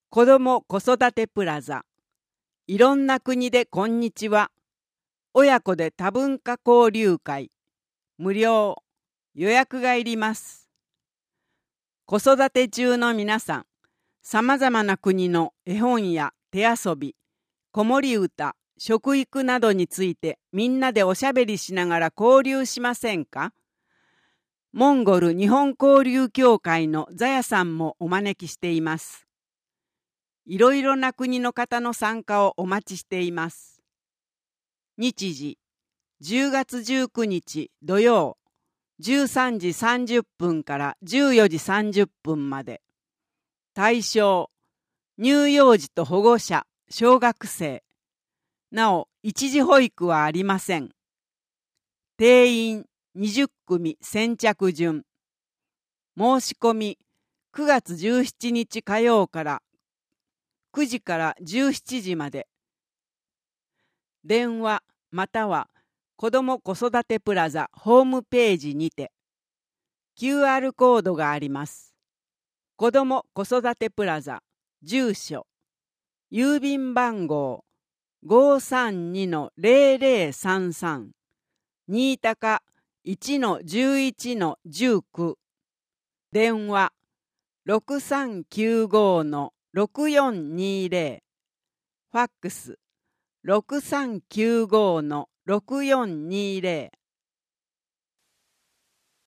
子ども子育てプラザ。いろんな国でこんにちは。親子で多文化交流会。無料。予約がいります。子育て中の皆さん、さまざまな国の絵本や手遊び、子守歌、食育などについてみんなでおしゃべりしながら交流しませんか？モンゴル日本交流協会のザヤさんもお招きしています。いろいろな国の方の参加をお待ちしています。日時、10月19日土曜、13時30分から14時30分まで。対象、乳幼児と保護者、小学生。なお、一時保育はありません。定員20組先着順。申し込み、9月17日火曜から9時から17時まで。電話または子ども子育てプラザホームページにて QR コードがあります。子ども子育てプラザ住所郵便番号 532-0033 新高 1-11-19 電話 6395-6420 ファックス 6395-6420